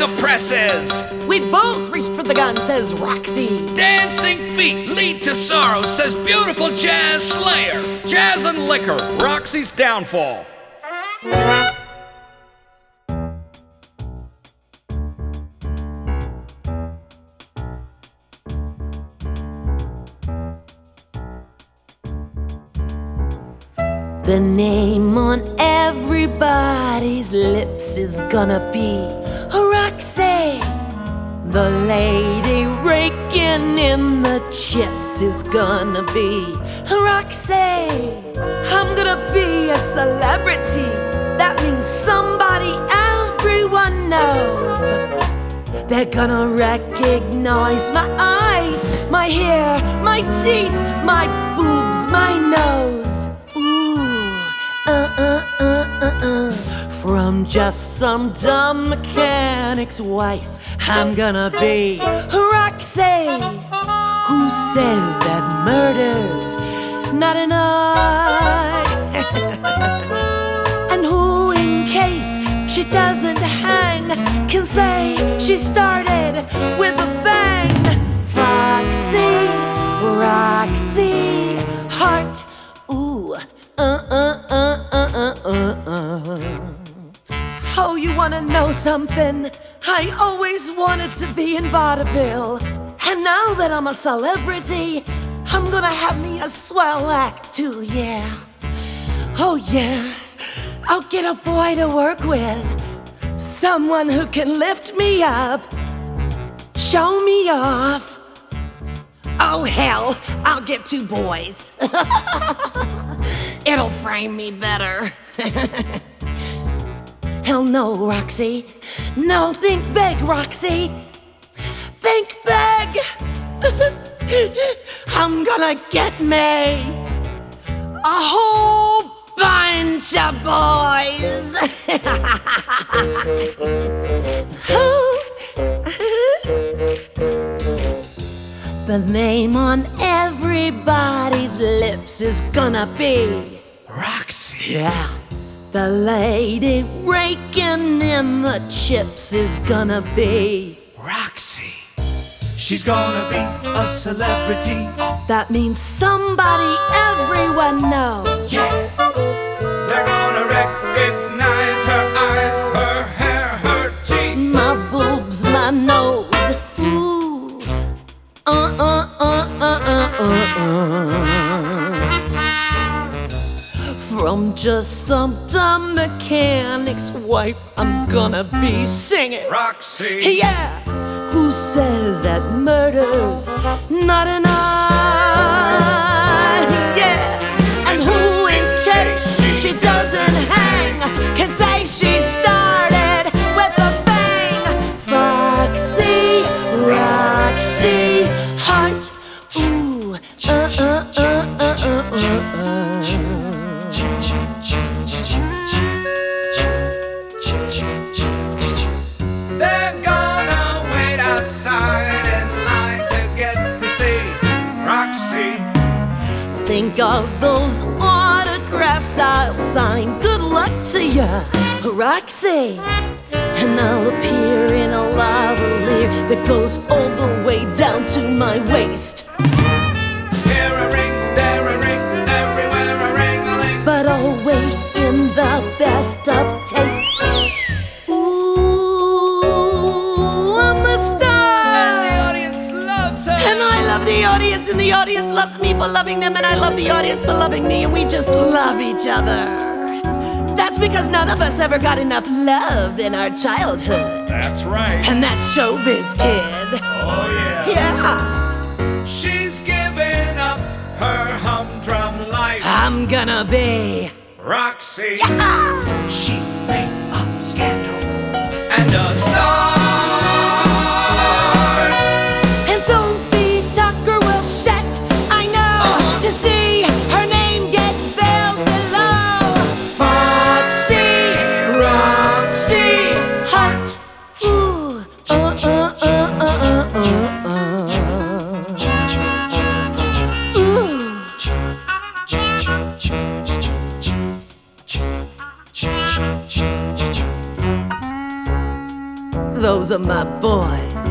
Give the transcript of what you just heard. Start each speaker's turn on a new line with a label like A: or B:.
A: the presses.
B: We both reached for the gun, says Roxy.
A: Dancing feet lead to sorrow, says beautiful jazz slayer. Jazz and liquor, Roxy's downfall.
B: The name on everybody's lips is gonna be Roxy. The lady raking in the chips is gonna be Roxy. I'm gonna be a celebrity. That means somebody everyone knows. They're gonna recognize my eyes, my hair, my teeth, my boobs, my nose. From just some dumb mechanic's wife, I'm gonna be Roxy, who says that murder's not an art, and who, in case she doesn't hang, can say she started with a bang. Foxy, Roxy, heart, ooh, Oh, you wanna know something? I always wanted to be in vaudeville, and now that I'm a celebrity, I'm gonna have me a swell act too, yeah. Oh yeah, I'll get a boy to work with, someone who can lift me up, show me off. Oh hell, I'll get 2 boys. It'll frame me better. Hell no, Roxy. No, think big, Roxy. Think big. I'm gonna get me a whole bunch of boys. The name on everybody's lips is gonna be
A: Roxy.
B: Yeah. The lady raking in the chips is gonna be
A: Roxy. She's gonna be a celebrity.
B: That means somebody everyone knows.
A: Yeah. They're gonna recognize her eyes, her hair, her teeth,
B: my boobs, my nose. Ooh. From just some dumb mechanic's wife, I'm gonna be singing
A: Roxy.
B: Yeah. Who says that murder's not an art? Yeah. And who, in case she doesn't hang, can say she started with a bang. Foxy, Roxy, heart, ooh,
A: They're gonna wait outside in line to get to see Roxy.
B: Think of those autographs I'll sign. Good luck to ya, Roxy. And I'll appear in a lavalier that goes all the way down to my waist.
A: Here a ring, there a ring, everywhere a ring-a-ling.
B: But always in the best of taste. Ooh, I'm a star.
A: And the audience loves her.
B: And I love the audience, and the audience loves me for loving them, and I love the audience for loving me, and we just love each other. That's because none of us ever got enough love in our childhood.
A: That's right.
B: And that's showbiz, kid.
A: Oh yeah.
B: Yeah.
A: She's given up her humdrum life.
B: I'm gonna be
A: Roxy.
B: Ah!
A: She made a scandal and a star.
B: And Sophie Tucker will shed, I know, to see her name get billed below. Foxy, Roxy, heart, ooh, ooh. those are my boys.